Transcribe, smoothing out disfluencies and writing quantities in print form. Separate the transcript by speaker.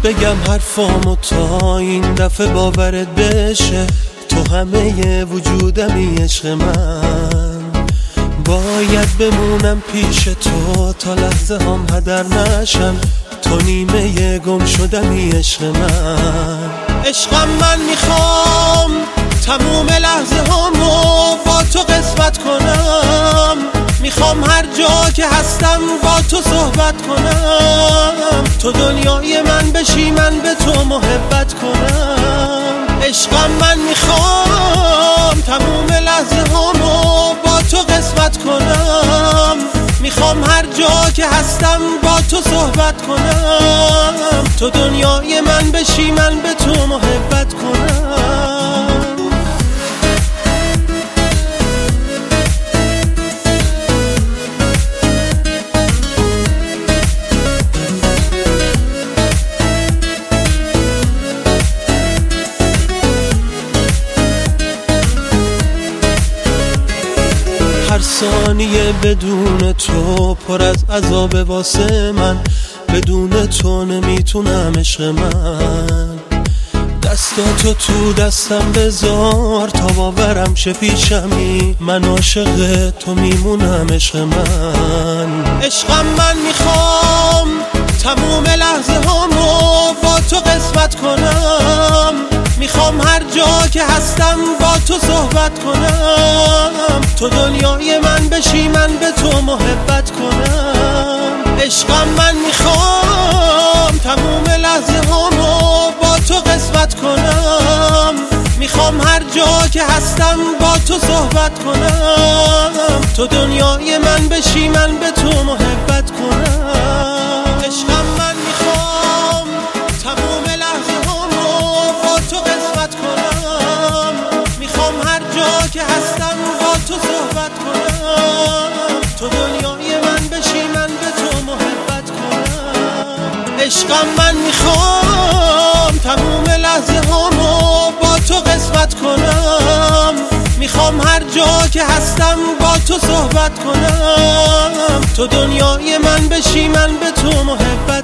Speaker 1: بگم حرفامو تا این دفعه باورت بشه، تو همه وجودمی عشق من. باید بمونم پیش تو تا لحظه هم هدر نشم، تو نیمه گم شدمی عشق من. عشقم من میخوام تموم لحظه هامو با تو قسمت کنم، میخوام هر جا که هستم با تو صحبت کنم، تو دنیای من بشی من به تو محبت کنم. عشقم من میخوام تموم لحظه هامو با تو قسمت کنم، میخوام هر جا که هستم با تو صحبت کنم، تو دنیای من بشی من به تو محبت کنم. هر ثانیه بدون تو پر از عذاب واسه من، بدون تو نمیتونم عشق من. دستاتو تو دستم بذار تا باورم شه پیشمی، من عاشق تو میمونم عشق من. عشقم من میخوام تموم لحظه هامو با تو قسمت کنم، میخوام هر جا که هستم با تو صحبت کنم، تو دنیای من بشی من به تو محبت کنم. عشقم من میخوام تموم لحظه هامو با تو قسمت کنم، میخوام هر جا که هستم با تو صحبت کنم، تو دنیای من بشی من به تو محبت کنم. عشقم من میخوام تموم لحظه هامو با تو قسمت کنم، میخوام هر جا که هستم با تو صحبت کنم، تو دنیای من بشی من به تو محبت کنم. عشقم من میخوام تموم لحظه هامو با تو قسمت کنم، میخوام هر جا که هستم با تو صحبت کنم، تو دنیای من بشی من به تو محبت